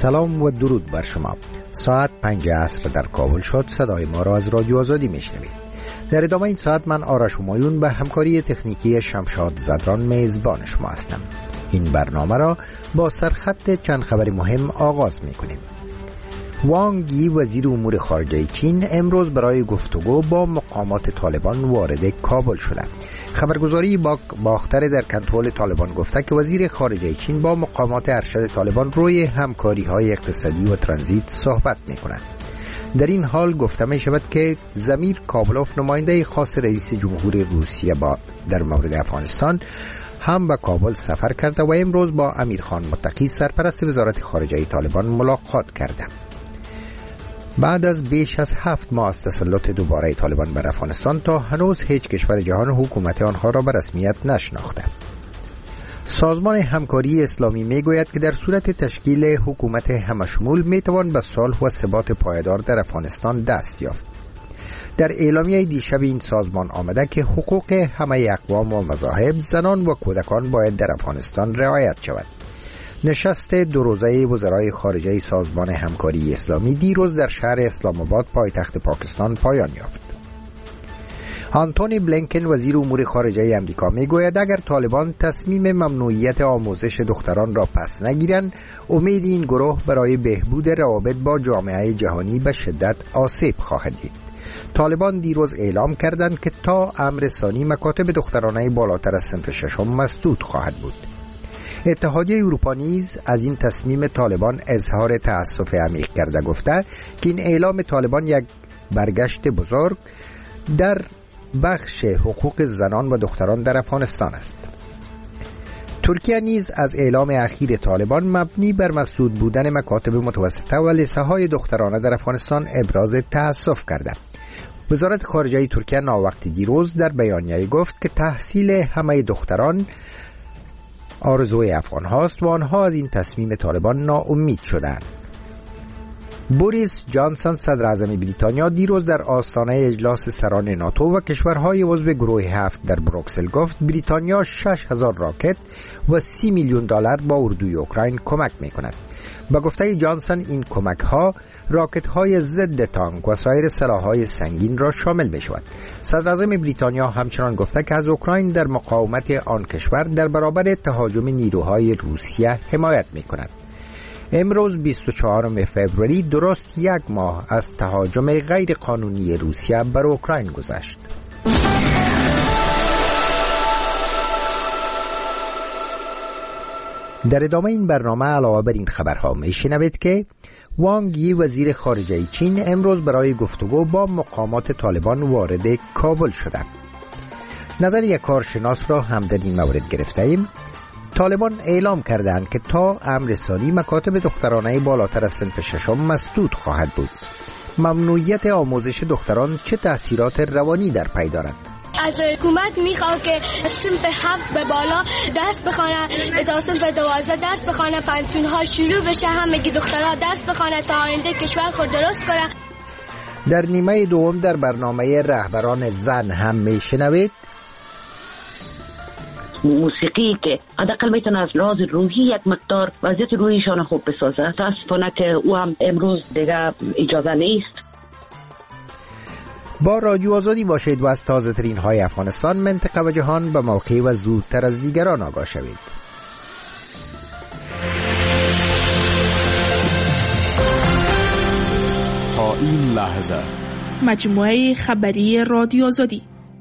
سلام و درود بر شما. ساعت 5 عصر در کابل شد. صدای ما را از رادیو آزادی میشنوید. در ادامه این ساعت من آرش همایون به همکاری تکنیکی شمشاد زدران میزبان شما هستم. این برنامه را با سرخط چند خبر مهم آغاز میکنیم. وانگ یی وزیر امور خارجه چین امروز برای گفتگو با مقامات طالبان وارد کابل شده. خبرگزاری باختر در کنترل طالبان گفته که وزیر خارجه چین با مقامات ارشد طالبان روی همکاری‌های اقتصادی و ترانزیت صحبت می‌کند. در این حال گفته می شود که زمیر کابلوف نماینده خاص رئیس جمهور روسیه در مورد افغانستان هم به کابل سفر کرده و امروز با امیرخان متقی سرپرست وزارت خارجه طالبان ملاقات کرده. بعد از بیش از 7 ماه از تسلط دوباره طالبان بر افغانستان تا هنوز هیچ کشور جهان حکومت آنها را به رسمیت نشناخته. سازمان همکاری اسلامی میگوید که در صورت تشکیل حکومت همشمول میتوان به صلح و ثبات پایدار در افغانستان دست یافت. در اعلامیه دیشب این سازمان آمده که حقوق همه اقوام و مذاهب، زنان و کودکان باید در افغانستان رعایت شود. نشست دو روزه وزرای خارجه سازمان همکاری اسلامی دیروز در شهر اسلام آباد پایتخت پاکستان پایان یافت. آنتونی بلینکن وزیر امور خارجه آمریکا میگوید اگر طالبان تصمیم ممنوعیت آموزش دختران را پس نگیرند، امید این گروه برای بهبود روابط با جامعه جهانی به شدت آسیب خواهد دید. طالبان دیروز اعلام کردند که تا امر ثانی مکاتب دخترانه بالاتر از صنف ششم مسدود خواهد بود. اتحادیه اروپا نیز از این تصمیم طالبان اظهار تأسف عمیق کرده، گفته که این اعلام طالبان یک برگشت بزرگ در بخش حقوق زنان و دختران در افغانستان است. ترکیه نیز از اعلام اخیر طالبان مبنی بر مسدود بودن مکاتب متوسطه و لیسه‌های دخترانه در افغانستان ابراز تأسف کرده. وزارت خارجه ترکیه ناوقتی دیروز در بیانیه گفت که تحصیل همه دختران آرزوی افغان هاست و آنها از این تصمیم طالبان ناامید شدند. بوریس جانسون صدر اعظم بریتانیا دیروز در آستانه اجلاس سران ناتو و کشورهای عضو گروه 7 در بروکسل گفت بریتانیا 6,000 راکت و 30 میلیون دلار با اردوی اوکراین کمک می‌کند. با گفته جانسون این کمک‌ها راکت‌های ضد تانک و سایر سلاح‌های سنگین را شامل می‌شود. صدر اعظم بریتانیا همچنان گفته که از اوکراین در مقاومت آن کشور در برابر تهاجم نیروهای روسیه حمایت می‌کند. امروز 24 فوریه درست یک ماه از تهاجم غیر قانونی روسیه بر اوکراین گذشت. در ادامه این برنامه علاوه بر این خبرها میشنوید که وانگ یی وزیر خارجه چین امروز برای گفتگو با مقامات طالبان وارد کابل شده. نظر یک کارشناس را هم در این مورد گرفته ایم. طالبان اعلام کردند که تا امر ثانی مکاتب دخترانه بالاتر از صنف ششم مسدود خواهد بود. ممنوعیت آموزش دختران چه تأثیرات روانی در پی دارد؟ از حکومت میخواد که صنف 7 به بالا درس بخونه تا صنف 12 درس بخونه، پانتون‌ها شروع بشه، همگی دخترها درس بخونه تا آینده کشور خود درست کنه. در نیمه دوم در برنامه رهبران زن هم میشنوید موسیقی که حداقل میتونه از لحاظ روحی یک مقدار وضعیت روحیشان خوب بسازه. متاسفانه که او هم امروز دیگه اجازه نیست. با رادیو آزادی باشید و از تازه ترین های افغانستان، منطقه و جهان به موقع و زودتر از دیگران آگاه شوید. تا این لحظه مجموعه خبری رادیو آزادی.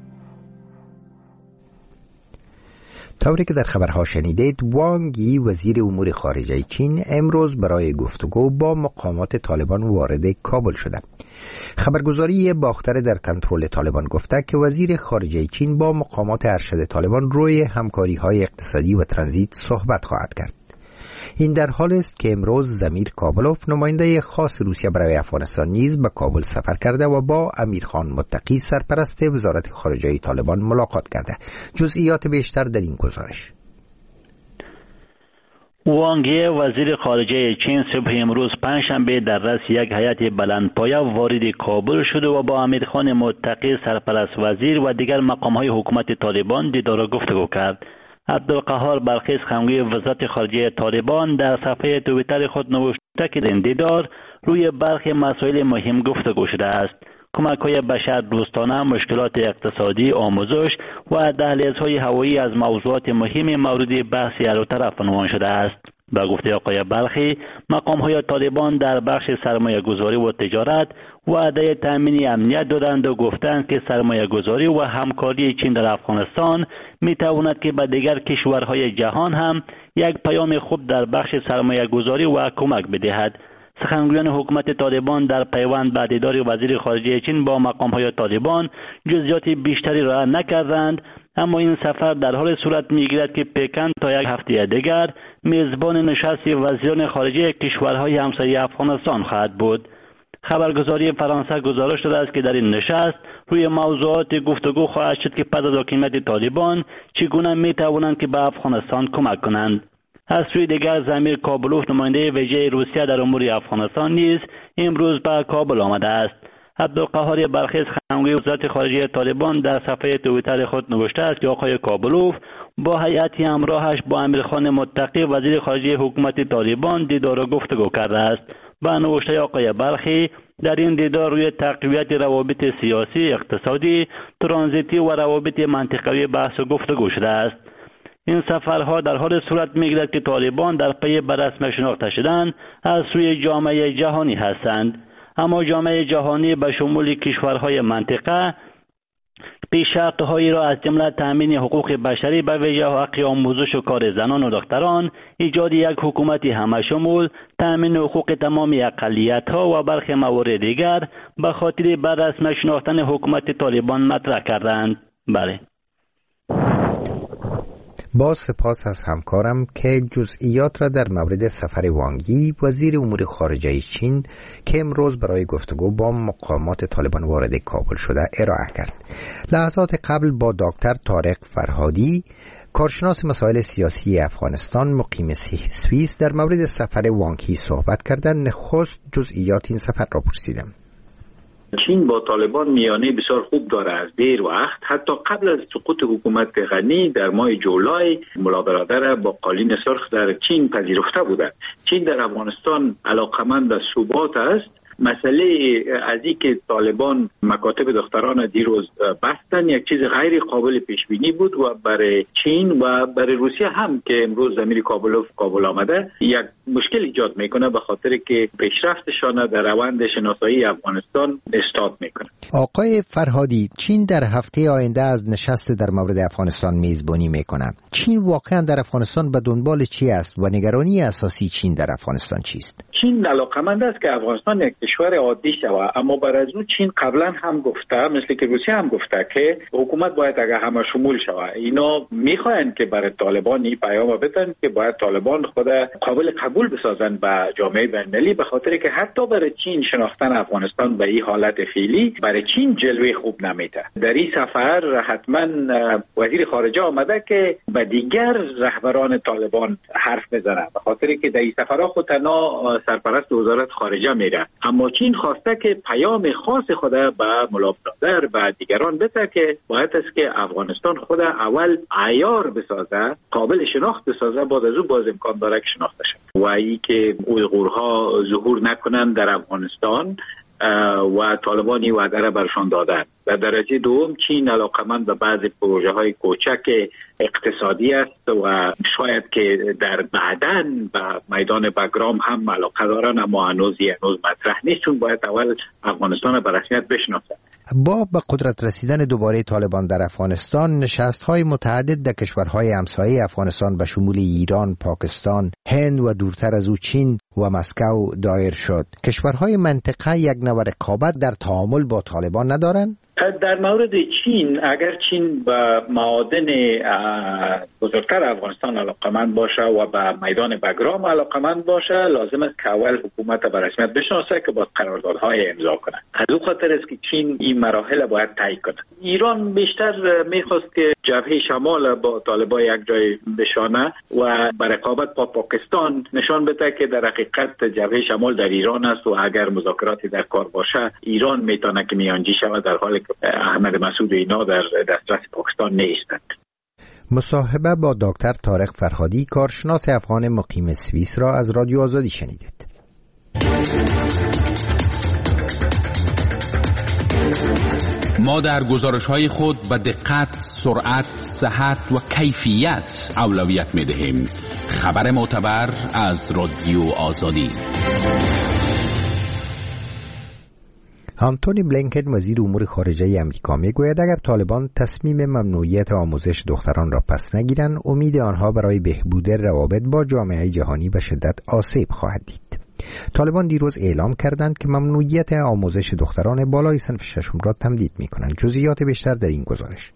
طوری که در خبرها شنیدید، وانگ یی وزیر امور خارجه چین امروز برای گفتگو با مقامات طالبان وارد کابل شده. خبرگزاری باختر در کنترل طالبان گفته که وزیر خارجه چین با مقامات ارشد طالبان روی همکاری‌های اقتصادی و ترانزیت صحبت خواهد کرد. این در حال است که امروز زمیر کابلوف نماینده خاص روسیه برای افغانستان نیز به کابل سفر کرده و با امیرخان متقی سرپرست وزارت خارجه طالبان ملاقات کرده. جزئیات بیشتر در این گزارش. وانگ یی وزیر خارجه چین صبح امروز پنجشنبه در رأس یک هیئت بلندپایه وارد کابل شده و با امیرخان متقی سرپرست وزیر و دیگر مقام‌های حکومت طالبان دیدار و گفتگو کرد. عبدالقهار بلخی سخنگوی وزارت خارجه طالبان در صفحه توییتر خود نوشته که این دیدار روی برخی مسائل مهم گفتگو شده است. کمک‌های بشردوستانه، مشکلات اقتصادی، آموزش و دهلیزهای هوایی از موضوعات مهم مورد بحث هر دو طرف عنوان شده است. با گفته آقای بلخی، مقام‌های طالبان در بخش سرمایه‌گذاری و تجارت وعده تامین امنیت دادند و گفتند که سرمایه‌گذاری و همکاری چین در افغانستان می‌تواند که به دیگر کشورهای جهان هم یک پیام خوب در بخش سرمایه‌گذاری و کمک بدهد. سخنگویان حکومت طالبان در پیوند به دیدار وزیر خارجه چین با مقام‌های طالبان جزئیات بیشتری را نکردند، اما این سفر در حال صورت می‌گیرد که پکن تا یک هفته دیگر میزبان نشست وزیران خارجه کشورهای همسایه افغانستان خواهد بود. خبرگزاری فرانسه گزارش داده است که در این نشست روی موضوعات گفتگو خواهد شد که پس از حکومت طالبان چگونه می‌توانند که به افغانستان کمک کنند. از سوی دیگر زمیر کابلوف نماینده ویژه روسیه در امور افغانستان نیز امروز به کابل آمده است. عبدالقهار بلخی سخنگوی وزارت خارجه طالبان در صفحه توییتر خود نوشته است که آقای کابلوف با هیئت همراهش با امیرخان متقی وزیر خارجه حکومت طالبان دیدار و گفتگو کرده است. با نوشته آقای بلخی در این دیدار روی تقویت روابط سیاسی، اقتصادی، ترانزیتی و روابط منطقوی بحث و گفتگو شده است. این سفرها در حال صورت می‌گیرد که طالبان در پی به رسمیت شناخته شدن از سوی جامعه جهانی هستند، اما جامعه جهانی به شمول کشورهای منطقه پیشرفت‌هایی را از جمله تأمین حقوق بشری به ویژه حق آموزش و کار زنان و دختران، ایجاد یک حکومت همه‌شمول، تأمین حقوق تمام اقلیت‌ها و برخی موارد دیگر به خاطر به رسمیت شناختن حکومت طالبان مطرح کردند. بله. باز سپاس از همکارم که جزئیات را در مورد سفر وانگ یی وزیر امور خارجه چین که امروز برای گفتگو با مقامات طالبان وارد کابل شده ارائه کرد. لحظات قبل با دکتر طارق فرهادی کارشناس مسائل سیاسی افغانستان مقیم سوئیس در مورد سفر وانگ یی صحبت کردن. نخست جزئیات این سفر را پرسیدم. چین با طالبان میانه بسیار خوب داره از دیر وقت. حتی قبل از سقوط حکومت غنی در ماه جولای ملا برادر با قالین سرخ در چین پذیرفته بودند. چین در افغانستان علاقمند به ثبات است. مسئله از این که طالبان مکاتب دختران دیروز بستن یک چیز غیر قابل پیش بینی بود و برای چین و برای روسیه هم که امروز زمیر کابل آمده یک مشکل ایجاد میکنه، به خاطر که پیشرفتشان در روند شناسایی افغانستان استاد میکنه. آقای فرهادی، چین در هفته آینده از نشست در مورد افغانستان میزبانی میکنه. چین واقعا در افغانستان به دنبال چی است و نگرانی اساسی چین در افغانستان چیست؟ چین علاقمند است که افغانستان یک کشور عادی شود، اما بر از اون چین قبلا هم گفته، مثل که روسیه هم گفته که حکومت باید اگر همه شمول شود. اینا میخواهند که برای طالبان این پیام بدن که باید طالبان خود قابل قبول بسازن به جامعه بین‌المللی، به خاطر که حتی برای چین شناختن افغانستان به این حالت فعلی برای چین جلوه خوب نمیده. در این سفر حتما وزیر خارجه آمده که به دیگر رهبران طالبان حرف بزنه، به خاطر که در این سفرها خود تنها سرپرست وزارت خارجه میره، اما چین خواسته که پیام خاص خود به ملا برادر و دیگران بده که باید است که افغانستان خود اول عیار بسازه، قابل شناخت بسازه، بعد از او باز امکان داره که شناخته شد و ای که اویغورها ظهور نکنن در افغانستان و طالبانی وعده را برشان دادن. در درجه دوم چین علاقمند به بعض پروژه های کوچک اقتصادی است و شاید که در بعدن به میدان بگرام هم علاقه دارن، اما هنوز مطرح نیست، چون باید اول افغانستان به رسمیت بشناسن. با به قدرت رسیدن دوباره طالبان در افغانستان، نشست‌های متعدد در کشورهای همسایه افغانستان به شمول ایران، پاکستان، هند و دورتر از او چین و مسکو دایر شد. کشورهای منطقه یک نوع رقابت در تعامل با طالبان ندارند؟ در مورد چین، اگر چین به معادن بزرگتر افغانستان علاقمند باشه و به میدان بگرام علاقمند باشه، لازم است که اول حکومت به رسمیت بشناسه که با قراردادهای امضا کنه. از اون خاطر است که چین این مراحل باید طی کنه. ایران بیشتر میخواست که جبهه شمال با طالبان یک جای بشانه و به رقابت با پاکستان نشان بده که در حقیقت جبهه شمال در ایران است و اگر مذاکراتی در کار باشه ایران میتونه که میانجی شود، در حالی که احمد مسعود و اینا در دسترس پاکستان نیستند. مصاحبه با دکتر طارق فرهادی، کارشناس افغان مقیم سوئیس را از رادیو آزادی شنیدید. ما در گزارش‌های خود به دقت، سرعت، صحت و کیفیت اولویت می‌دهیم. خبر معتبر از رادیو آزادی. آنتونی بلینکن وزیر امور خارجه امریکا میگوید اگر طالبان تصمیم ممنوعیت آموزش دختران را پس نگیرند، امید آنها برای بهبود روابط با جامعه جهانی به شدت آسیب خواهد دید. طالبان دیروز اعلام کردند که ممنوعیت آموزش دختران بالای صنف ششم را تمدید می‌کنند. جزئیات بیشتر در این گزارش.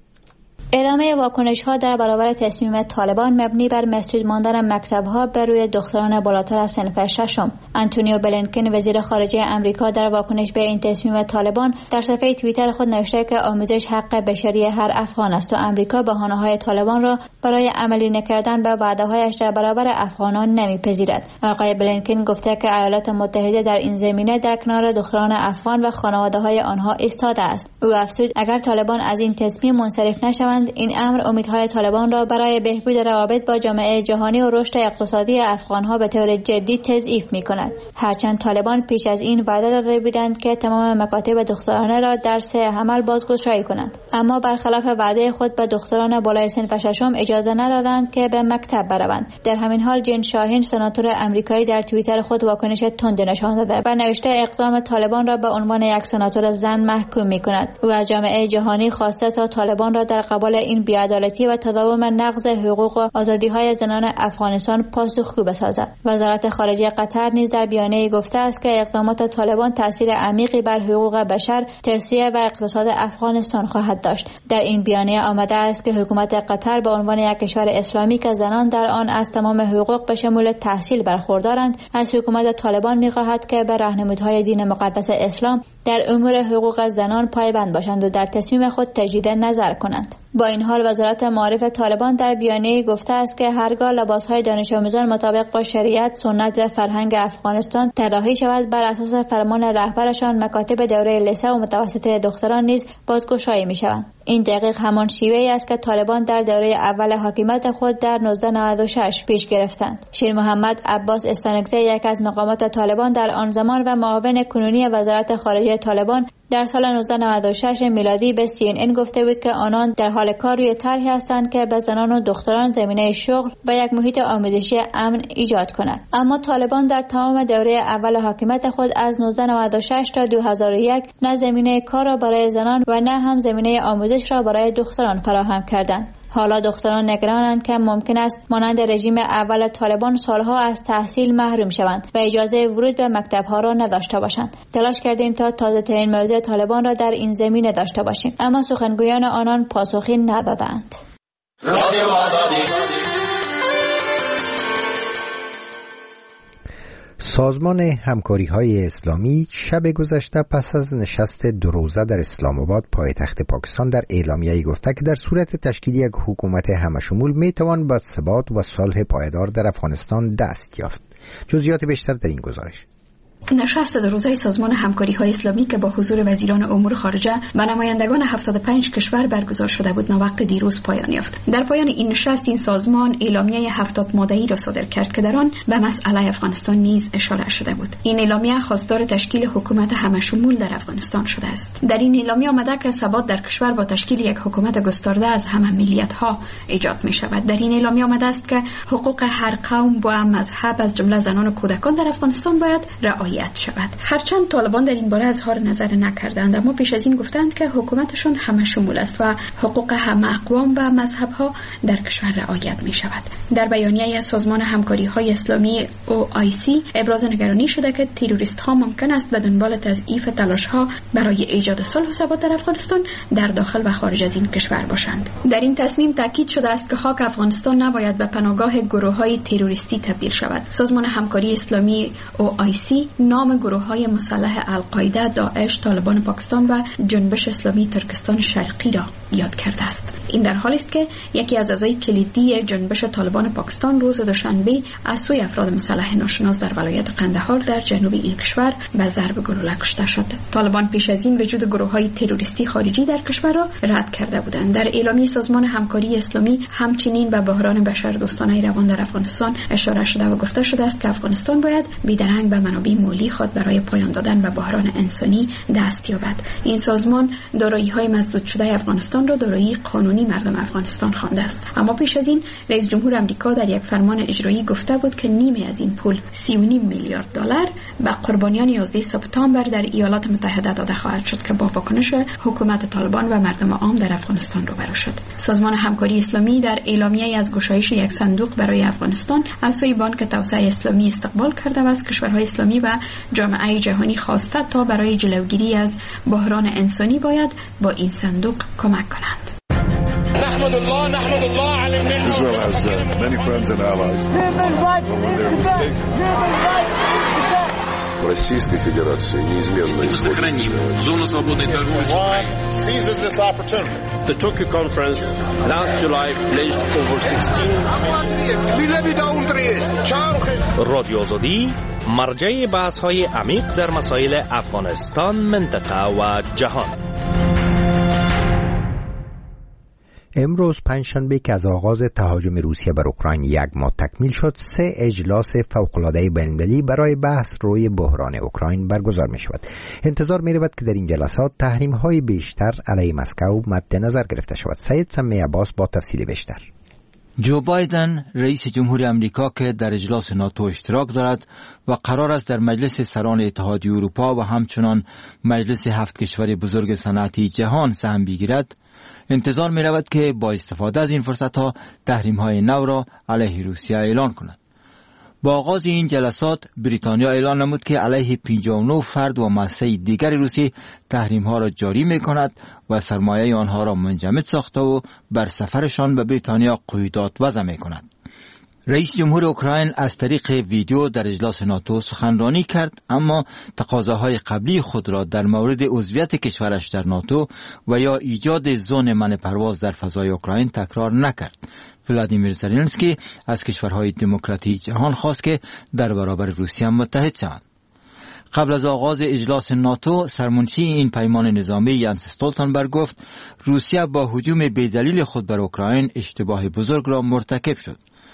ادامه واکنش‌ها در برابر تصمیم طالبان مبنی بر مسدود ماندن مکتب‌ها بر روی دختران بالاتر از صنف ششم. آنتونیو بلینکن وزیر خارجه آمریکا در واکنش به این تصمیم طالبان در صفحه توییتر خود نوشته که آموزش حق بشری هر افغان است و آمریکا بهانه‌های طالبان را برای عملی نکردن به وعده‌هایش در برابر افغانان نمی‌پذیرد. آقای بلینکن گفته که ایالات متحده در این زمینه در کنار دختران افغان و خانواده‌های آنها ایستاده است. او افزود اگر طالبان از این تصمیم منصرف نشوند، این امر امیدهای طالبان را برای بهبود روابط با جامعه جهانی و رشد اقتصادی افغانها به طور جدی تضعیف می‌کند. هرچند طالبان پیش از این وعده داده بودند که تمام مکاتب دخترانه را در 3 حمل بازگشایی کنند، اما برخلاف وعده خود به دختران بالای صنف ششم اجازه ندادند که به مکتب بروند. در همین حال جین شاهین سناتور آمریکایی در توییتر خود واکنش تند نشان داده و نوشته اقدام طالبان را به عنوان یک سناتور زن محکوم می‌کند. او از جامعه جهانی خواسته تا طالبان را در قبال این بی‌عدالتی و تداوم نقض حقوق و آزادی‌های زنان افغانستان پاسخگو بسازد. وزارت خارجه قطر نیز در بیانیه‌ای گفته است که اقدامات طالبان تأثیر عمیقی بر حقوق بشر، توسعه و اقتصاد افغانستان خواهد داشت. در این بیانیه آمده است که حکومت قطر به عنوان یک کشور اسلامی که زنان در آن از تمام حقوق به شمول تحصیل برخوردارند، از حکومت طالبان می‌خواهد که به راهنمودهای دین مقدس اسلام در امور حقوق زنان پایبند باشند و در تصمیم خود تجدید نظر کنند. با این حال وزارت معارف طالبان در بیانیه گفته است که هرگاه لباسهای دانش آموزان مطابق با شریعت، سنت و فرهنگ افغانستان طراحی شود، بر اساس فرمان رهبرشان مکاتب دوره لیسه و متوسطه دختران نیز بازگشایی می‌شوند. این دقیق همان شیوه‌ای است که طالبان در دوره اول حاکمیت خود در 1996 پیش گرفتند. شیر محمد عباس استانکزی، یک از مقامات طالبان در آن زمان و معاون کنونی وزارت خارجه طالبان، در سال 1996 میلادی به CNN گفته بود که آنان در حال کار روی طرحی هستند که به زنان و دختران زمینه شغل و یک محیط آموزشی امن ایجاد کنند. اما طالبان در تمام دوره اول حاکمیت خود از 1996 تا 2001 نه زمینه کار را برای زنان و نه هم زمینه آموزش را برای دختران فراهم کردند. حالا دختران نگرانند که ممکن است مانند رژیم اول طالبان سالها از تحصیل محروم شوند و اجازه ورود به مکتب‌ها را نداشته باشند. تلاش کردیم تا تازه‌ترین موضع طالبان را در این زمینه داشته باشیم، اما سخنگویان آنان پاسخی ندادند. سازمان همکاری‌های اسلامی شب گذشته پس از نشست 2 روزه در اسلام آباد پایتخت پاکستان در اعلامیه‌ای گفته که در صورت تشکیل یک حکومت همشمول میتوان به ثبات و صلح پایدار در افغانستان دست یافت. جزئیات بیشتر در این گزارش. نشست 2 روزه سازمان همکاری‌های اسلامی که با حضور وزیران امور خارجه و نمایندگان 75 کشور برگزار شده بود ناوقت دیروز پایان یافت. در پایان این نشست این سازمان اعلامیه 70 ماده‌ای را صادر کرد که در آن به مسئله افغانستان نیز اشاره شده بود. این اعلامیه خواستار تشکیل حکومت همشمول در افغانستان شده است. در این اعلامیه آمده که ثبات در کشور با تشکیل یک حکومت گسترده از همه ملیت‌ها ایجاد می‌شود. در این اعلامیه آمده است که حقوق هر قوم و مذهب از جمله زنان و کودکان در افغانستان باید رعایت شود. هرچند طالبان در این باره اظهار نظر نکردند، اما پیش از این گفتند که حکومتشون همه شمول است و حقوق همه اقوام و مذهب‌ها در کشور رعایت می شود. در بیانیه سازمان همکاری‌های اسلامی OIC ابراز نگرانی شده که تروریست‌ها ممکن است به دنبال تضعیف تلاش‌ها برای ایجاد صلح و ثبات در افغانستان در داخل و خارج از این کشور باشند. در این تصمیم تاکید شده است که خاک افغانستان نباید به پناهگاه گروه‌های تروریستی تبدیل شود. سازمان همکاری اسلامی OIC نام گروه‌های مسلح القاعده، داعش، طالبان پاکستان و جنبش اسلامی ترکستان شرقی را یاد کرده است. این در حالی است که یکی از اعضای کلیدی جنبش طالبان پاکستان روز دوشنبه از سوی افراد مسلح ناشناس در ولایت قندهار در جنوب این کشور به ضرب گلوله کشته شد. طالبان پیش از این وجود گروه‌های تروریستی خارجی در کشور را رد کرده بودند. در اعلامیه سازمان همکاری اسلامی همچنین به بحران بشردوستانه روان در افغانستان اشاره شده و گفته شده است که افغانستان باید بیدرنگ به منابع مالی خود برای پایان دادن به بحران انسانی دست یابد. این سازمان دارایی‌های مسدود شده افغانستان را دارایی قانونی مردم افغانستان خوانده است. اما پیش از این رئیس جمهور آمریکا در یک فرمان اجرایی گفته بود که نیمی از این پول 3.5 میلیارد دلار به قربانیان 11 سپتامبر در ایالات متحده داده خواهد شد که با واکنش حکومت طالبان و مردم عام در افغانستان روبرو شد. سازمان همکاری اسلامی در اعلامیه‌ای از گشایش یک صندوق برای افغانستان از سوی بانک توسعه اسلامی استقبال کرده و از کشورهای اسلامی و جامعه جهانی خواسته تا برای جلوگیری از بحران انسانی باید با این صندوق کمک کنند. نحمد الله على النعمة. Israel has many friends and allies. When they're mistaken. Российской Федерации неизменно сохраним зону свободной торговли с Украиной. Seizes this opportunity. The Tokyo conference last July pledged over 16 رادیو آزادی مرجع بحث‌های عمیق در مسائل افغانستان، منطقه و جهان. امروز پنجشنبه که از آغاز تهاجم روسیه بر اوکراین یک ماه تکمیل شد، 3 اجلاس فوق‌العاده بین‌المللی برای بحث روی بحران اوکراین برگزار می شود. انتظار می رود که در این جلسات تحریم‌های بیشتر علیه مسکو مد نظر گرفته شود. سید سمی عباس با تفصیل بیشتر. جو بایدن رئیس جمهور امریکا که در اجلاس ناتو اشتراک دارد و قرار است در مجلس سران اتحادیه اروپا و همچنان مجلس 7 کشور بزرگ صنعتی جهان سهم بگیرد، انتظار می رود که با استفاده از این فرصت ها تحریم های نو را علیه روسیه اعلان کند. با آغاز این جلسات بریتانیا اعلان نمود که علیه 59 فرد و مؤسسه دیگر روسی تحریم ها را جاری می کند و سرمایه آنها را منجمد ساخته و بر سفرشان به بریتانیا قیودات وضع می کند. رئیس جمهور اوکراین از طریق ویدیو در اجلاس ناتو سخنرانی کرد، اما تقاضاهای قبلی خود را در مورد عضویت کشورش در ناتو و یا ایجاد زون منع پرواز در فضای اوکراین تکرار نکرد. ولادیمیر زلنسکی از کشورهای دموکراتیک جهان خواست که در برابر روسیه متحد شوند. قبل از آغاز اجلاس ناتو، سرمنشی این پیمان نظامی ینس استولتنبرگ گفت روسیه با هجوم بی‌دلیل خود بر اوکراین اشتباه بزرگ را مرتکب شد.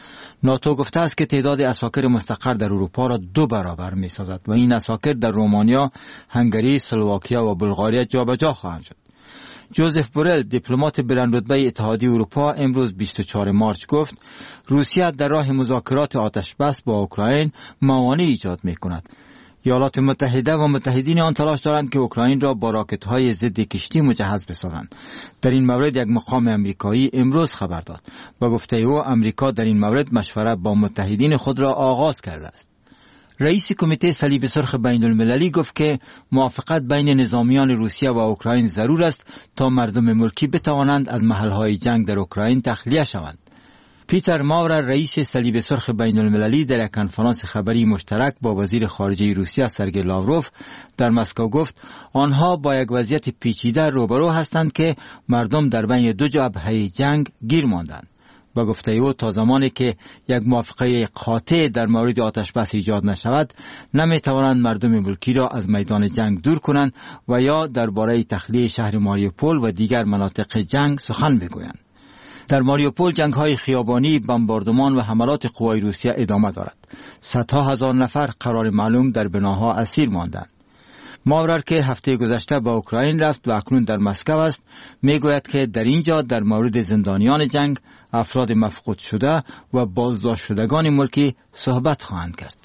ناتو گفته است که تعداد اساکر مستقر در اروپا را 2 برابر می سازد و این اساکر در رومانیا، هنگری، اسلواکیا و بلغاریا جابجا خواهند شد. جوزف بورل، دیپلمات بلندرتبه اتحادیه اروپا، امروز 24 مارس گفت روسیه در راه مذاکرات آتشبس با اوکراین موانع ایجاد می کند. ایالات متحده و متحدین آن تلاش دارند که اوکراین را با راکت‌های ضد کشتی مجهز بسازند. در این مورد یک مقام امریکایی امروز خبر داد و گفته او امریکا در این مورد مشورت با متحدین خود را آغاز کرده است. رئیس کمیته صلیب سرخ بین المللی گفت که موافقت بین نظامیان روسیه و اوکراین ضرور است تا مردم ملکی بتوانند از محل‌های جنگ در اوکراین تخلیه شوند. پیتر ماورر، رئیس صلیب سرخ بین المللی، در یک کنفرانس خبری مشترک با وزیر خارجه روسیه سرگئی لاوروف در مسکو گفت آنها با یک وضعیت پیچیده روبرو هستند که مردم در بین 2 جبهه جنگ گیر ماندند. با گفته او تا زمانی که یک موافقه قاطع در مورد آتشبس ایجاد نشود، نمیتوانند مردم ملکی را از میدان جنگ دور کنند و یا درباره تخلیه شهر ماریوپول و دیگر مناطق جنگ سخن بگویند. در ماریوپول جنگ‌های خیابانی، بمباردمان و حملات قوای روسیه ادامه دارد. صدها هزار نفر قرار معلوم در بناها اسیر ماندند. ماورر که هفته گذشته با اوکراین رفت و اکنون در مسکو است، میگوید که در اینجا در مورد زندانیان جنگ، افراد مفقود شده و بازداشت شدگان ملکی صحبت خواهند کرد.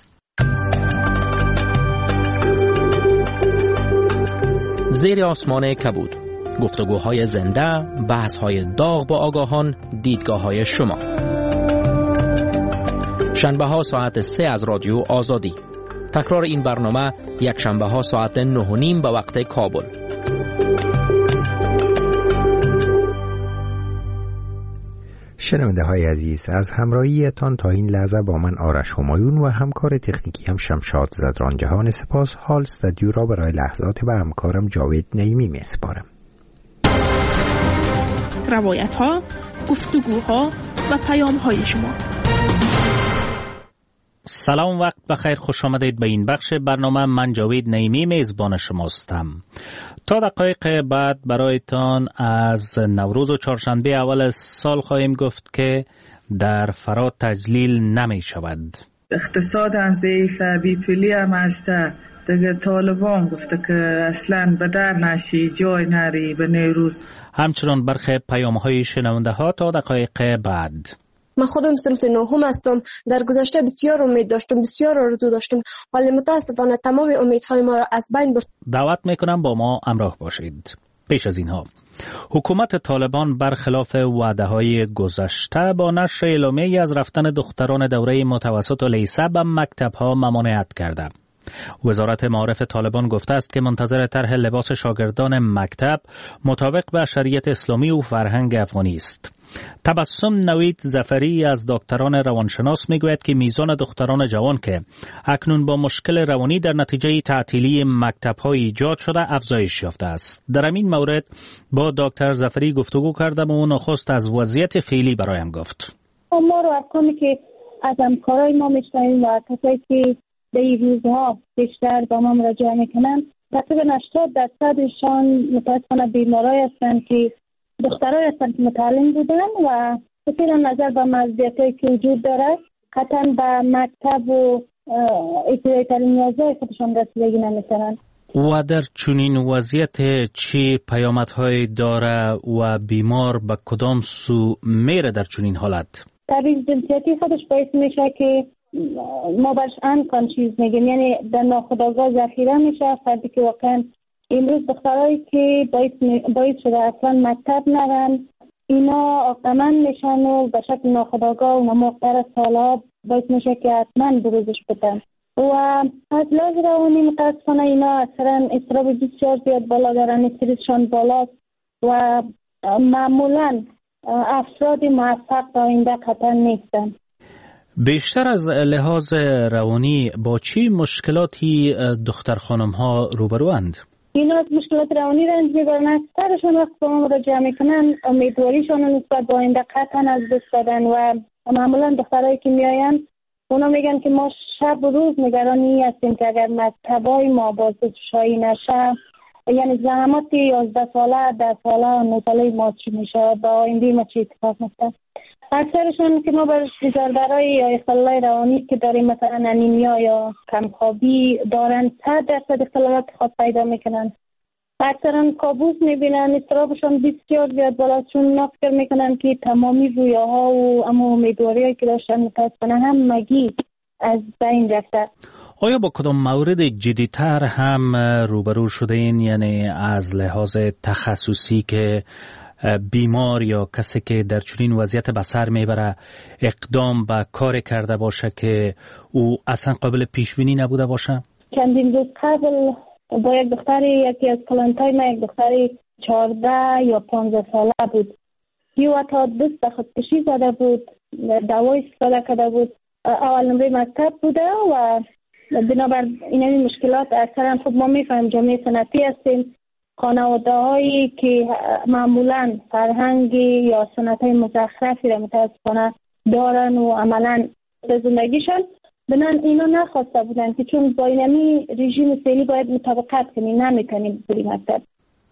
زیر آسمان کبود، گفتگوهای زنده، بحث‌های داغ با آگاهان، دیدگاه‌های شما. شنبه‌ها ساعت 3 از رادیو آزادی. تکرار این برنامه یک شنبه‌ها ساعت 9:30 به وقت کابل. شنونده های عزیز، از همراهیتان تا این لحظه با من آرش همایون و همکار تکنیکی هم شمشاد زدران جهان سپاس. حال استودیو را برای لحظات به همکارم جاوید نعیمی میسپارم. روایت ها، گفتگوها و پیام های شما. سلام، وقت بخیر، خوش آمدید به این بخش برنامه. من جاوید نعیمی میزبان شماستم. تا دقایق بعد برایتان از نوروز و چهارشنبه اول سال خواهیم گفت که در فرا تجلیل نمی شود. اقتصاد هم ضعیفه، بیپولی هم هسته. دیگه طالبان گفته که اصلا به در نشی، جای نری به نوروز. همچنان برخی پیام‌های شنونده ها تا دقایق بعد. من خودم صنف نهم هستم. در گذشته بسیار امید داشتم، بسیار آرزو داشتم، ولی متاسفانه تمام امیدهای ما را از بین برد. دعوت میکنم با ما همراه باشید. پیش از اینها حکومت طالبان برخلاف وعده‌های گذشته با نشر اعلامیه‌ای از رفتن دختران دوره متوسط و لیسه به مکتب‌ها ممانعت کرده. وزارت معارف طالبان گفته است که منتظر طرح لباس شاگردان مکتب مطابق به شریعت اسلامی و فرهنگ افغانی است. تبسم نوید ظفری از دکتران روانشناس میگوید که میزان دختران جوان که اکنون با مشکل روانی در نتیجه تعطیلی مکتب‌ها ایجاد شده افزایش یافته است. در این مورد با دکتر ظفری گفتگو کردم و نخست از وضعیت فعلی برایم گفت. ما رو ارقامی که از همکارای ما میشنویم و کسایی که در این روزها بیشتر با ما مراجعه میکنن، تقریبا 80% متاسفانه بیمارای هستند که دخترای هستند که متعلم بودن و بسیار نظر به مزیتایی که وجود داره قطعا به مکتب و ابتدایی تعلیم نیازهای خودشان رسیدگی نمیکنن. و در چنین وضعیت چه پیامدهایی داره و بیمار به کدام سو میره در چنین حالت؟ تبعیض جنسیتی خودش باعث میشه که ما برش انکانشیز میگیم، یعنی در ناخودآگاه ذخیره میشه. فردی که واقعا امروز دخترایی که باعث شده اصلا مکتب نرن، اینا عاقمن میشن و به شکل ناخودآگاه و نموقتر سالها باعث میشه که حتما بروزش بدن و از لحاظ روانی متاسفانه اینا اکثرا اضطراب بسیار زیاد بالا دارن، استرسشان بالاست و معمولا افراد موفق تا آینده قطعا نیستن. بیشتر از لحاظ روانی با چی مشکلاتی دختر خانم ها روبروند؟ اینا از مشکلات روانی رنج میبرن. اکثرشون وقت با ما مراجعه میکنن امیدواریشون نسبت به آینده قطعا از دست دادن و معمولا دخترایی که میاین اونا میگن که ما شب و روز نگرانی هستیم که اگر مکتبای ما بازگشایی نشه، یعنی زحمات 11 ساله 10 ساله 9 ساله ما چی میشه، با آینده ما چی اتفاق میفته. اکثرشون که ما برای بیزاردارای یا اختلالای روانی که داریم، مثلا انیمیا یا کمخوابی دارن، 100% اختلالات خود پیدا میکنن. اکثرا کابوس میبینن، اضطرابشون بسیار زیاد بالا، چون اونا فکر میکنن که تمامی رویاها و اما امیدواریایی که داشتن متاسفانه همگی از بین رفته. آیا با کدام مورد جدی‌تر هم روبرو شده این، یعنی از لحاظ تخصصی که بیمار یا کسی که در چنین وضعیت به سر میبره اقدام به کار کرده باشه که او اصلا قابل پیش بینی نبوده باشه؟ چندین روز قبل با یک دختری، یکی از کلانتای ما، یک دختری 14 یا 15 ساله بود، یو تا دست به خودکشی زده بود، دوای استفاده کرده بود، اول نمره مکتب بوده و بنابر این مشکلات اکثرا خود ما میفهمیم جامعه سنتی هستیم، خانواده هایی که معمولا فرهنگی یا سنت های مزخرفی را متاسفانه دارن و عملا به زندگیشان بنان اینا نخواسته بودن که چون با اینمی رژیم فعلی باید مطابقت کنیم، نمیتونیم بریم مکتب.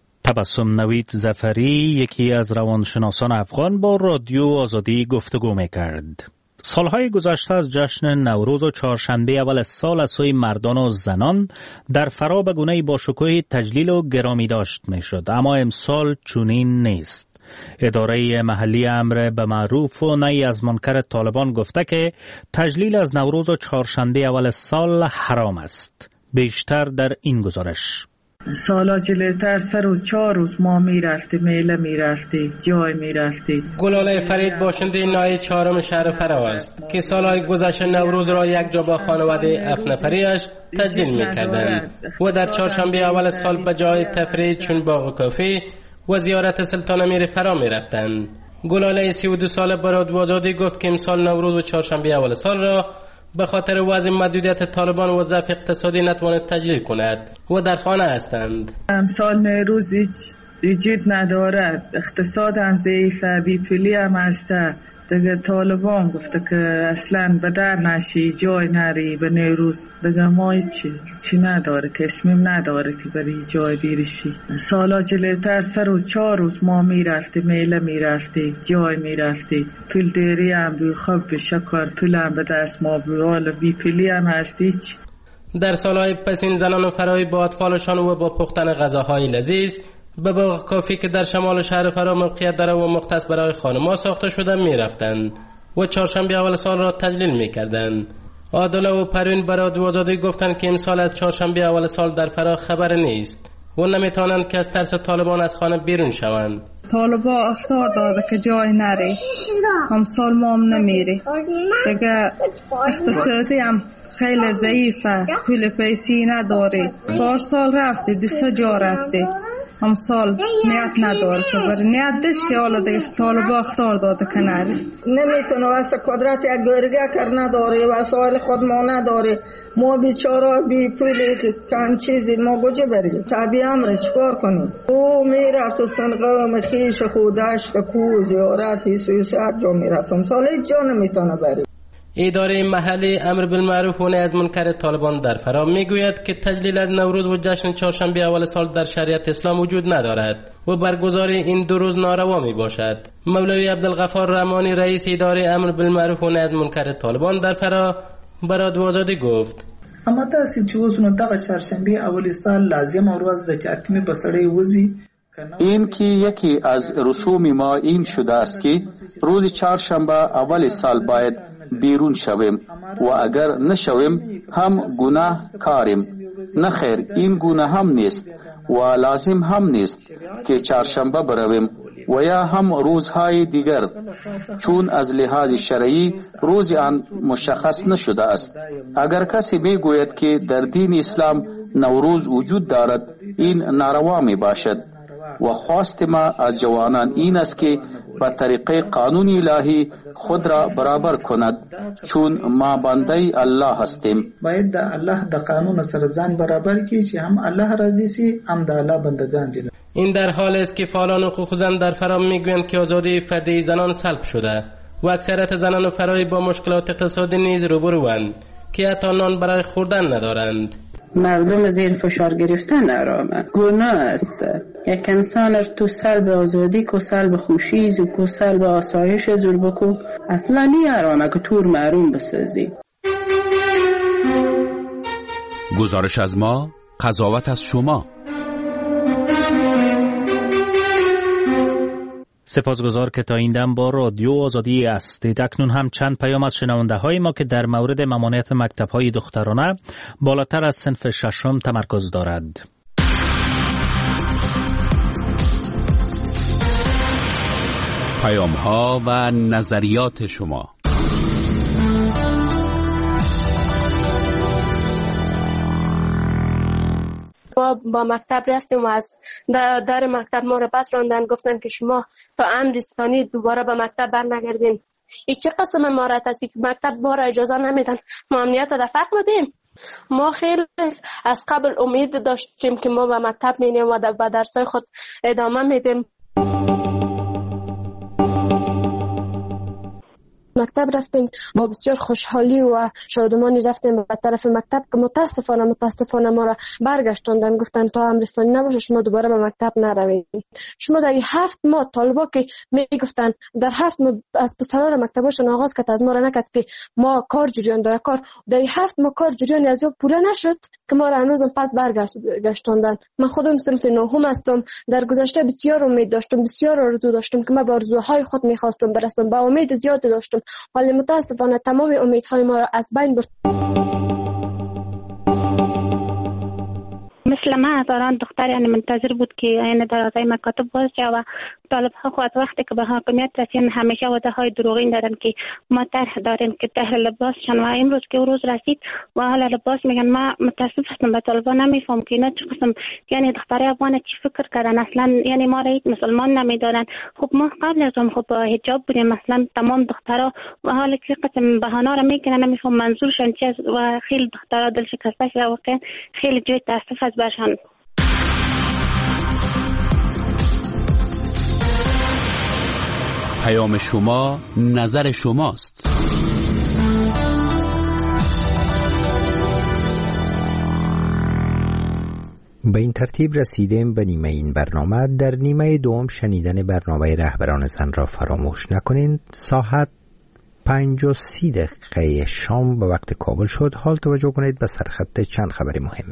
تبسم نوید ظفری، یکی از روانشناسان افغان، با رادیو آزادی گفتگو میکرد. سالهای گذشته از جشن نوروز و چهارشنبه اول سال از سوی مردان و زنان در فرا به گونه‌ای با شکوه تجلیل و گرامی داشت میشد، اما امسال چنین نیست. اداره محلی امر به معروف و نهی از منکر طالبان گفته که تجلیل از نوروز و چهارشنبه اول سال حرام است. بیشتر در این گزارش. سالا جلوتر سر و 4 روز ما میرفتیم، میله میرفتیم، جای میرفتیم. گلاله فرید باشنده نای 4 شهر فرا است که سالهای گذشته نوروز را یک جا با خانواده 7 نفریش تجلیل میکردند و در چهارشنبه اول سال به جای تفریح چون باغ و کافه و زیارت سلطان امیر فرا میرفتند. گلاله 32 ساله برای آزادی گفت که امسال نوروز و چهارشنبه اول سال را به خاطر وضع محدودیت طالبان و ضعف اقتصادی نتوانست تجلیل کند و در خانه هستند. امسال نوروز وجود ندارد، اقتصاد هم ضعیفه، بی پولی هم هسته. دیگه طالبان گفته که اصلا به در نشی، جای نری به نوروز. دیگه ما چی نداره، تصمیم نداره که بری جای بیرشی. سالا جلوتر 3 و 4 روز ما میرفتی، میله میرفتی، جای میرفتی، پول دیری هم بی خوب به شکر، پول هم به دست ما بیال، بی پولی هم هستی. در سالهای پسین زنان و فرایی با اطفالشان و با پختن غذاهای لذیذ به باغ کافی که در شمال شهر فرا موقعیت داره و مختص برای خانم‌ها ساخته شده می‌رفتند و چهارشنبه اول سال را تجلیل می‌کردند. عادله و پروین برای آزادی گفتند که امسال از چهارشنبه اول سال در فرا خبر نیست و نمی‌توانند که از ترس طالبان از خانه بیرون شوند. طالبان اخطار داده که جای نری، امسال ما هم نمیری. دیگه اقتصادی هم خیلی ضعیفه، پول پیسی نداری. پارسال رفتی 2 جا رفتی، امسال نیت نداره که بری. نیت داشتی، حالا دیگه طالبان اختار داده که نری. نمیتونه واسه قدرت یک گرگه کر نداری، وسایل خود ما نداری، ما بیچاره بی پولی کن چیزی ما گوجه بریم طبیعی امره چکار کنیم. او میرفت و سنقام خیش خودشت کو زیارت ایسویس هر جا میرفت، امسال هیچ جا نمیتونه بری. اداره محلی امر بالمعروف و نهی از منکر طالبان در فرا میگوید که تجلیل از نوروز و جشن چهارشنبه اول سال در شریعت اسلام وجود ندارد و برگزاری این 2 روز ناروا می باشد. مولوی عبدالغفار رحمانی رئیس اداره امر بالمعروف و نهی از منکر طالبان در فرا برای آزادی گفت: اما تاسو چې اوس نو دغه چهارشنبه اول سال لازم ورځ د چاتمی بسړی وزي. این که یکی از رسوم ما این شده است که روز چهارشنبه اول سال باید بیرون شویم و اگر نشویم هم گناه کاریم. نخیر، این گناه هم نیست و لازم هم نیست که چهارشنبه برویم و یا هم روزهای دیگر، چون از لحاظ شرعی روز آن مشخص نشده است. اگر کسی میگوید که در دین اسلام نوروز وجود دارد، این ناروا می باشد و خواست ما از جوانان این است که با طریق قانون الهی خود را برابر کند، چون ما بنده الله هستیم. باید د الله د قانون سره ځان برابر کی چې هم الله راضی سي، هم د الله بندگان دي. این در حال است که فعالان حقوق زن در فرا میگویند که آزادی فردی زنان سلب شده و اکثریت زنان و فرایی با مشکلات اقتصادی نیز روبروند که حتی نان برای خوردن ندارند. مردم زیر فشار گرفتن آرامه گناه است. یک انسان تو سلب آزادی کو سلب خوشیز و کو سلب آسایش زور بکو اصلا نی آرامه که تور محروم بسازی. گزارش از ما، قضاوت از شما. سپاسگزار که تا این دم با رادیو آزادی هستید. اکنون هم چند پیام از شنونده های ما که در مورد ممانعت مکتب های دخترانه بالاتر از صنف 6 تمرکز دارد. پیام ها و نظریات شما. با مکتب رفتیم و از در مکتب ما را پس راندن، گفتن که شما تا امر ثانی دوباره به مکتب برنگردین. این چه قسم مهارت است که مکتب ما را اجازه نمیدن ما امنیت دفاع بدیم؟ ما خیلی از قبل امید داشتیم که ما به مکتب میریم و به درسای خود ادامه میدیم. مکتب رفتیم با بسیار خوشحالی و شادمانی رفتیم به طرف مکتب که متاسفانه ما را برگشتاندن، گفتن تا امر ثانی نباشه شما دوباره به مکتب نروید. شما در 7 ماه طالبا که میگفتن در 7 ماه از پسران مکتبشون آغاز کرد از ما را نکرد که ما کار جریان داره کار در 7 ماه کار جریان از او پوره نشد که ما را هنوز پس برگشتاندن. من خودم صنف 9 هستم. در گذشته بسیار امید داشتم، بسیار آرزو داشتم که من به آرزوهای خود میخواستم برسم، با امید زیاد داشتم، ولی متاسفانه تمام امیدهای ما را از بین برد. مثل ما هزاران دختر یعنی منتظر بود که این دروازه مکاتب باز شه و طالب ها خود وقتی که به حاکمیت رسیدن همیشه وعده های دروغین دادن که ما طرح داریم که طرح لباس شن و امروز که روز رسید و حالا لباس میگن. ما متاسف هستم به طالبان نمیفهم که اینا چه قسم یعنی دختر افغان چی فکر کردن اصلا یعنی ما را مسلمان نمیدارن. خب ما قبل از اون خب حجاب بودیم مثلا تمام دخترها و حالا که قسم بهانه را میکنن نمیفهم منظورشون چیه و خیلی دخترها دل شکسته شده واقعا خیلی جای تاسف است برشان. پیام شما نظر شماست. به این ترتیب رسیدیم به نیمه این برنامه. در نیمه دوم شنیدن برنامه رهبران زن را فراموش نکنید. ساعت 5:30 شام به وقت کابل شد. حال توجه کنید به سرخط چند خبر مهم.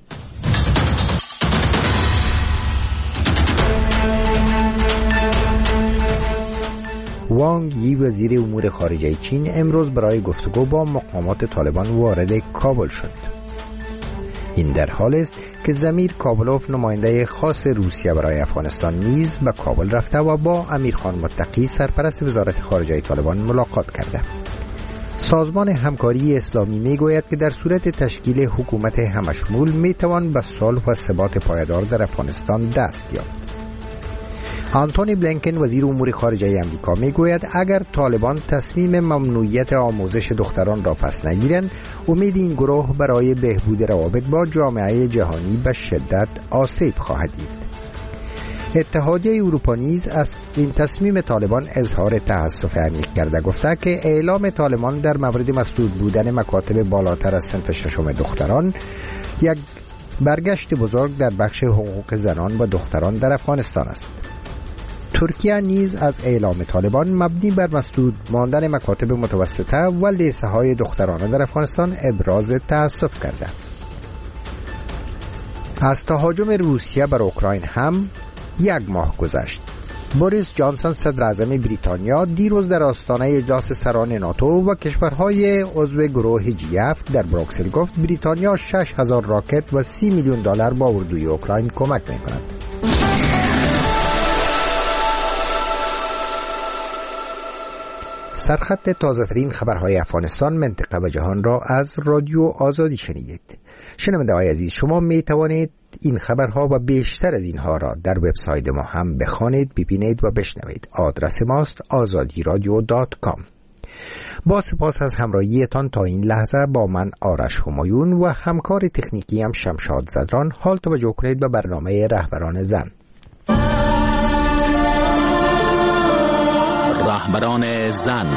وانگ یی وزیر امور خارجه چین امروز برای گفتگو با مقامات طالبان وارد کابل شد. این در حال است که زمیر کابلوف نماینده خاص روسیه برای افغانستان نیز به کابل رفته و با امیرخان متقی سرپرست وزارت خارجه طالبان ملاقات کرده. سازمان همکاری اسلامی میگوید که در صورت تشکیل حکومت همشمول میتوان به صلح و ثبات پایدار در افغانستان دست یافت. آنتونی بلینکن وزیر امور خارجه آمریکا میگوید اگر طالبان تصمیم ممنوعیت آموزش دختران را پس نگیرند، امید این گروه برای بهبود روابط با جامعه جهانی به شدت آسیب خواهد دید. اتحادیه اروپا نیز از این تصمیم طالبان اظهار تأسف عمیق کرده، گفته که اعلام طالبان در مورد مسدود بودن مکاتب بالاتر از صنف ششم دختران یک برگشت بزرگ در بخش حقوق زنان و دختران در افغانستان است. ترکیه نیز از اعلام طالبان مبنی بر مسدود ماندن مکاتب متوسطه و لیسه های دخترانه در افغانستان ابراز تأسف کرده. از تهاجم روسیه بر اوکراین هم 1 ماه گذشت. بوریس جانسون صدر اعظم بریتانیا دیروز در آستانه اجلاس سران ناتو و کشورهای عضو گروه G7 در بروکسل گفت بریتانیا 6,000 راکت و $30 میلیون با اردوی اوکراین کمک می‌کند. سرخط تازه‌ترین خبرهای افغانستان، منطقه و جهان را از رادیو آزادی شنیدید. شنونده‌های عزیز، شما می توانید این خبرها و بیشتر از اینها را در وبسایت ما هم بخوانید، ببینید و بشنوید. آدرس ماست azadiradio.com. با سپاس از همراهیتان تا این لحظه با من آرش همایون و همکار تکنیکی هم شمشاد زدران. حال توجه کنید به برنامه رهبران زن. رهبران زن.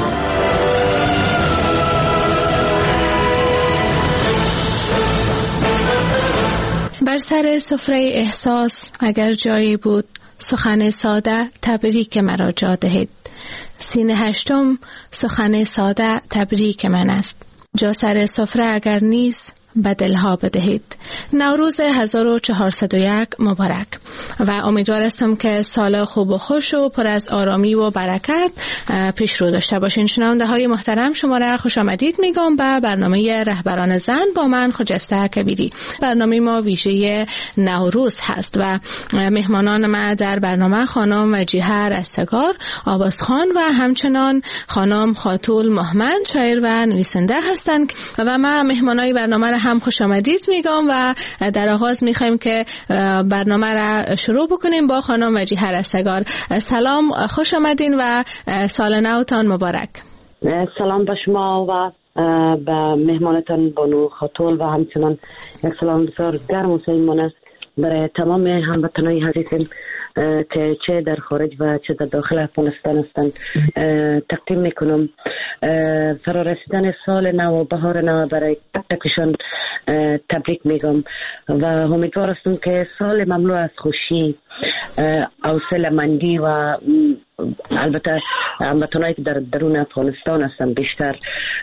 بر سر سفره احساس اگر جایی بود سخن ساده تبریک مرا جا دهید. سینه هشتم سخن ساده تبریک من است. جا سر سفره اگر نیست به دلها بدهید. نوروز 1401 مبارک و امیدوار هستم که سال خوب و خوش و پر از آرامی و برکت پیش رو داشته باشین. شنونده های محترم، شما را خوش آمدید میگم به برنامه رهبران زن با من خجسته کبیری. برنامه ما ویژه نوروز هست و مهمانان ما در برنامه خانم وجیهه رستگار آوازخوان و همچنان خانم خاتول محمد شاعر و نویسنده هستند و ما مهمانای برنامه را هم خوش آمدید میگم و در آغاز میخوایم که برنامه را شروع بکنیم با خانم وجیهه رستگار. سلام، خوش آمدین و سال نوتان مبارک. سلام به شما و به مهمانتان بانو خاتول و همچنان یک سلام بسیار گرم و صمیمانه است برای تمام هموطنان عزیزم که چه در خارج و چه در داخل افغانستان هستند تقدیم میکنم. فرارسیدن سال نو و بهار نو برای تکشان تبریک میگم و امیدوار هستم که سال مملو از خوشی، حوصله‌مندی و البته هموطنایی که در درون افغانستان هستن بیشتر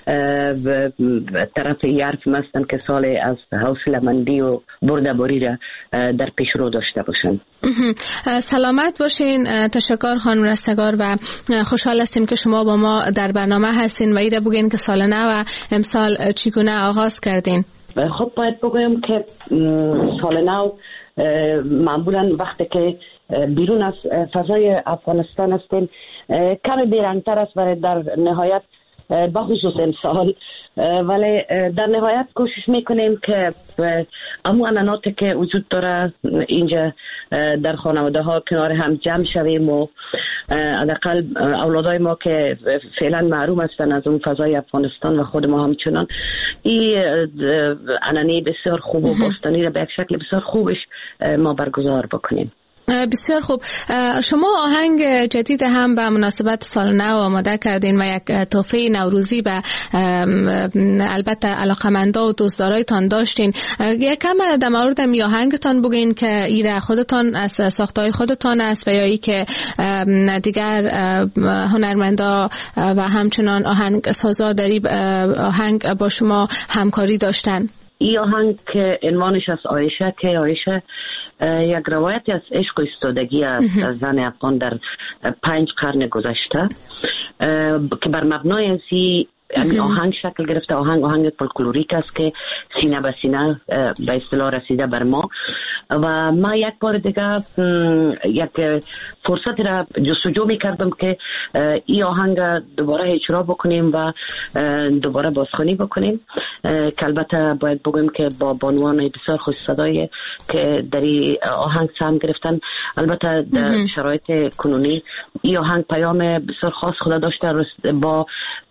طرف حرف هستن که سال از حوصله‌مندی و برده‌باری را در پیش رو داشته باشن. سلامت باشین. تشکر خانم رستگار و خوشحال هستیم که شما با ما در برنامه هستین و ایره بگین که سال نو امسال چگونه آغاز کردین. خب باید بگویم که سال نو معمولا وقتی که بیرون از فضای افغانستان هستیم کمی بیرنگتر است برای در نهایت بخصوص امسال، ولی در نهایت کوشش میکنیم که امو اناناتی که وجود داره اینجا در خانواده ها کنار هم جمع شویم و حداقل اولادای ما که فعلا محروم هستن از اون فضای افغانستان و خود ما همچنان این انانی بسیار خوب و باستانی را به یک شکل بسیار خوبش ما برگزار بکنیم. بسیار خوب. شما آهنگ جدید هم به مناسبت سال نو آماده کردین و یک تحفه نوروزی به البته علاقمندا و دوستدارایتان داشتین. یکم در مورد این آهنگتان بگین که ایره خودتان از ساختای خودتان است و یا ای که دیگر هنرمندا و همچنان آهنگ سازا در آهنگ با شما همکاری داشتن. این آهنگ که عنوانش از عایشه که عایشه یک روایتی از عشق و ایستادگی است از زن افغان در 5 قرن گذشته که بر مبنای ازی آهنگ شکل گرفته. آهنگ فولکلوریک است که سینه به سینه به اصطلاح رسیده بر ما و ما یک بار دیگه یک فرصتی را جستجو می‌کردم که این آهنگ دوباره اجرا بکنیم و دوباره بازخوانی بکنیم که البته باید بگم که با بانوان بسیار خوش صدایی که در این آهنگ سهم گرفتن. البته در شرایط کنونی این آهنگ پیام بسیار خاص خود داشته با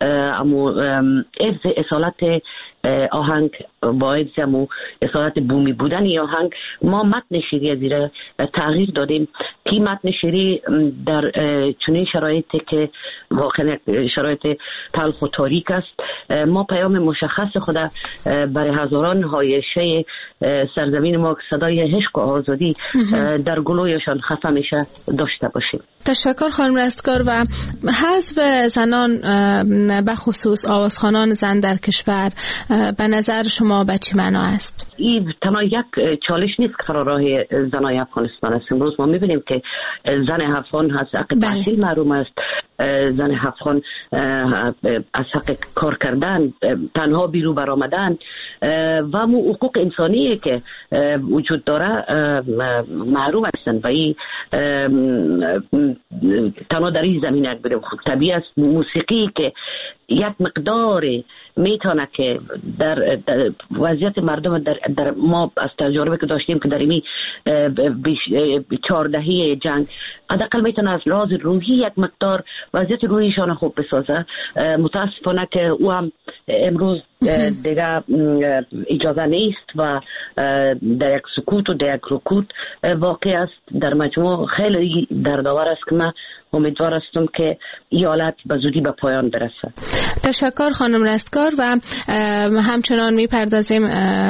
اصالت آهنگ با ازمو اصالت بومی بودن یا آهنگ ما متن شیری از تغییر دادیم که متن شیری در چنین شرایطی که واقعا شرایط تلخ و تاریک است ما پیام مشخص خود برای هزاران هایشه سرزمین ما که صدای عشق و آزادی در گلویشان خفه میشه داشته باشیم. تشکر خانم رستگار. و حذف زنان به خصوص آوازخوانان زن در کشور به نظر شما به چه معنا است؟ این تنها یک چالش نیست که راه زنای افغانستان است. امروز ما میبینیم که زن افغان از حق تحصیل محروم است، زن افغان از حق کار کردن، تنها بیرون برآمدن و حقوق انسانی که وجود داره محروم هستند و این تنها در این زمینه بریم. طبیعی است موسیقی که یک مقدار میتونه که در وضعیت مردم در ما از تجربه که داشتیم که در این 4 دهه جنگ حداقل میتونه از لحاظ روحی یک مقدار وضعیت روحیشان خوب بسازه. متاسفانه که او هم امروز دیگه اجازه نیست و در یک سکوت و در یک رکود واقع است. در مجموع خیلی دردآور است که من امیدوار هستم که این حالت به زودی به پایان برسه. تشکر خانم رستگار. و همچنان میپردازیم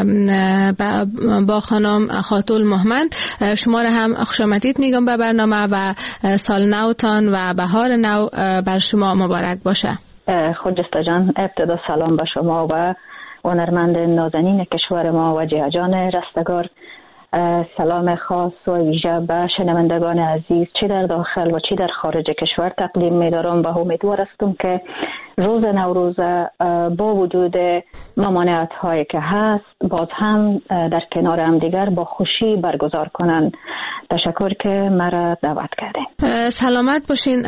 با خانم خاتون محمد. شما را هم خوش آمدید میگم به برنامه و سال نوتان و بهار نو بر شما مبارک باشه. خجسته جان، ابتدا سلام به شما و هنرمند نازنین کشور ما و جه جان رستگار. سلام خاص و ویژه به شنوندگان عزیز چه در داخل و چه در خارج کشور تقدیم می‌دارم و امیدوار هستم که روز نوروز با وجود ممانعت هایی که هست باز هم در کنار هم دیگر با خوشی برگزار کنند. تشکر که مرا دعوت کردین. سلامت باشین